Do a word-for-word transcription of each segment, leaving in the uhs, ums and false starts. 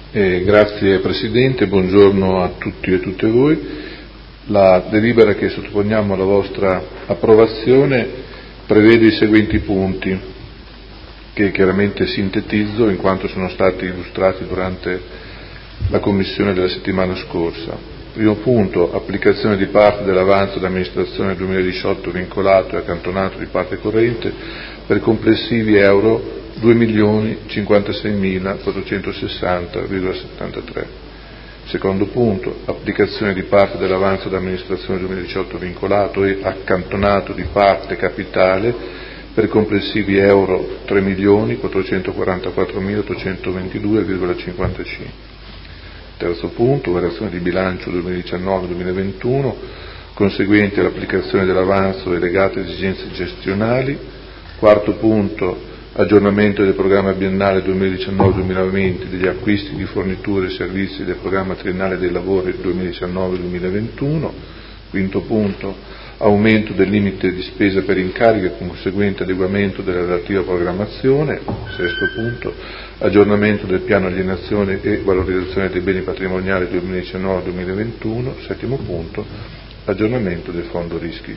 Eh, grazie Presidente, buongiorno a tutti e tutte voi. La delibera che sottoponiamo alla vostra approvazione prevede i seguenti punti, che chiaramente sintetizzo in quanto sono stati illustrati durante la Commissione della settimana scorsa. Primo punto, applicazione di parte dell'avanzo d'amministrazione duemiladiciotto vincolato e accantonato di parte corrente per complessivi euro due milioni cinquantaseimilaquattrocentosessanta virgola settantatré. Secondo punto, applicazione di parte dell'avanzo d'amministrazione duemiladiciotto vincolato e accantonato di parte capitale per complessivi euro tre milioni quattrocentoquarantaquattromilaottocentoventidue virgola cinquantacinque. Terzo punto, variazione di bilancio duemiladiciannove duemilaventuno conseguente all'applicazione dell'avanzo e legate esigenze gestionali. Quarto punto, aggiornamento del programma biennale duemiladiciannove duemilaventi degli acquisti di forniture e servizi del programma triennale dei lavori duemiladiciannove duemilaventuno. Quinto punto, aumento del limite di spesa per incarichi con conseguente adeguamento della relativa programmazione. Sesto punto, aggiornamento del piano alienazione e valorizzazione dei beni patrimoniali duemiladiciannove duemilaventuno. Settimo punto, aggiornamento del fondo rischi.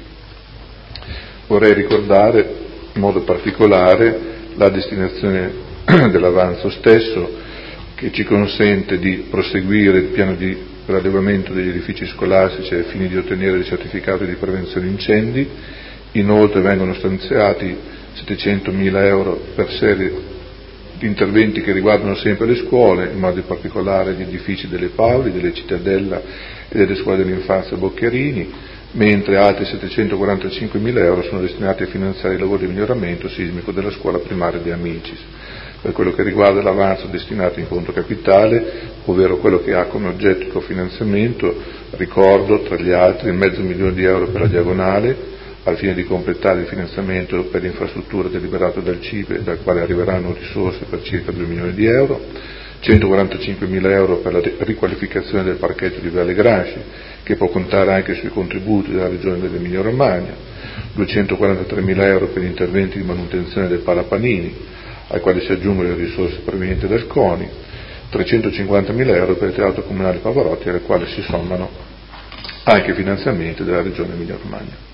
Vorrei ricordare in modo particolare la destinazione dell'avanzo stesso, che ci consente di proseguire il piano di radeguamento degli edifici scolastici ai fini di ottenere il certificato di prevenzione incendi. Inoltre vengono stanziati settecentomila euro per serie di interventi che riguardano sempre le scuole, in modo particolare gli edifici delle Paoli, delle Cittadella e delle scuole dell'infanzia Boccherini, mentre altri settecentoquarantacinquemila euro sono destinati a finanziare i lavori di miglioramento sismico della scuola primaria di Amicis. Per quello che riguarda l'avanzo destinato in conto capitale, ovvero quello che ha come oggetto il cofinanziamento, ricordo tra gli altri il mezzo milione di euro per la diagonale, al fine di completare il finanziamento per l'infrastruttura deliberato dal C I P E, dal quale arriveranno risorse per circa due milioni di euro, centoquarantacinquemila euro per la riqualificazione del parchetto di Viale Grasci, che può contare anche sui contributi della Regione dell'Emilia Romagna, duecentoquarantatremila euro per gli interventi di manutenzione del Palapanini, ai quali si aggiungono le risorse provenienti dal CONI, trecentocinquantamila euro per il Teatro Comunale Pavarotti, alle quali si sommano anche i finanziamenti della Regione Emilia Romagna.